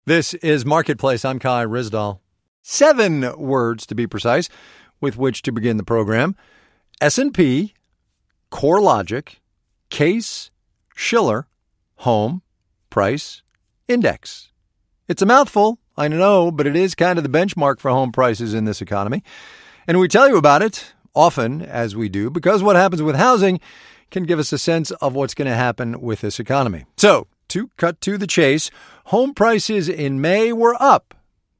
This is Marketplace. I'm Kai Ryssdal. 7 words, to be precise, with which to begin the program. S&P, CoreLogic, Case, Shiller, Home, Price, Index. It's a mouthful, I know, but it is kind of the benchmark for home prices in this economy. And we tell you about it often, as we do, because what happens with housing can give us a sense of what's going to happen with this economy. So, to cut to the chase, home prices in May were up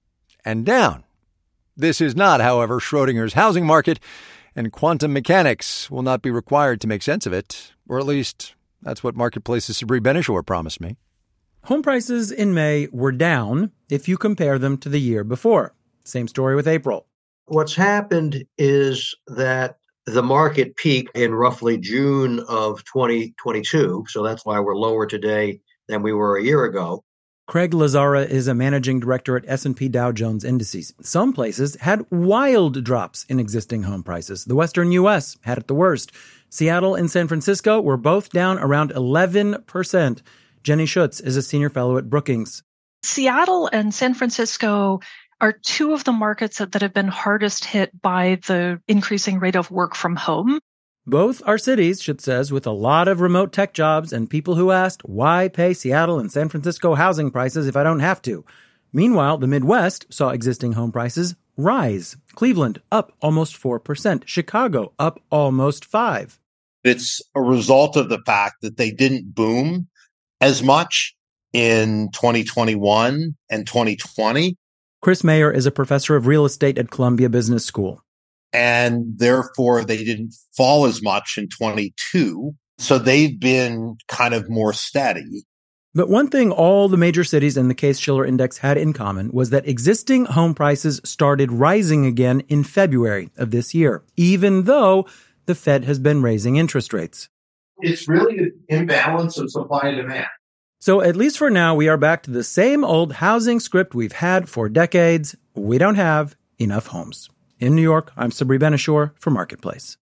and down. This is not, however, Schrodinger's housing market, and quantum mechanics will not be required to make sense of it, or at least that's what Marketplace's Sabri Ben-Achour promised me. Home prices in May were down if you compare them to the year before. Same story with April. What's happened is that the market peaked in roughly June of 2022, so that's why we're lower today than we were a year ago. Craig Lazzara is a managing director at S&P Dow Jones Indices. Some places had wild drops in existing home prices. The western U.S. had it the worst. Seattle and San Francisco were both down around 11%. Jenny Schutz is a senior fellow at Brookings. Seattle and San Francisco are two of the markets that have been hardest hit by the increasing rate of work from home. Both are cities, Schutz says, with a lot of remote tech jobs and people who asked, why pay Seattle and San Francisco housing prices if I don't have to? Meanwhile, the Midwest saw existing home prices rise. Cleveland up almost 4%. Chicago up almost 5%. It's a result of the fact that they didn't boom as much in 2021 and 2020. Chris Mayer is a professor of real estate at Columbia Business School. And therefore, they didn't fall as much in 22. So they've been kind of more steady. But one thing all the major cities in the Case-Shiller Index had in common was that existing home prices started rising again in February of this year, even though the Fed has been raising interest rates. It's really an imbalance of supply and demand. So at least for now, we are back to the same old housing script we've had for decades. We don't have enough homes. In New York, I'm Sabri Ben-Achour for Marketplace.